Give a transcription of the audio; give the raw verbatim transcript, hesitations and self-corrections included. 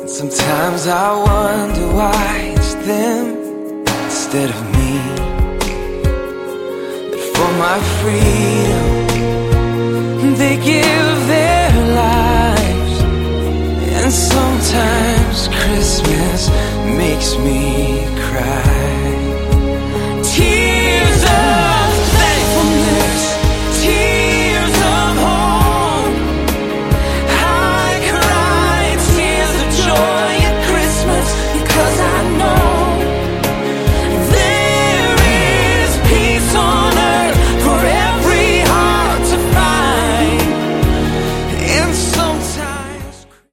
Sometimes I wonder why it's them instead of me that for my freedom they give their lives. And sometimes Christmas makes me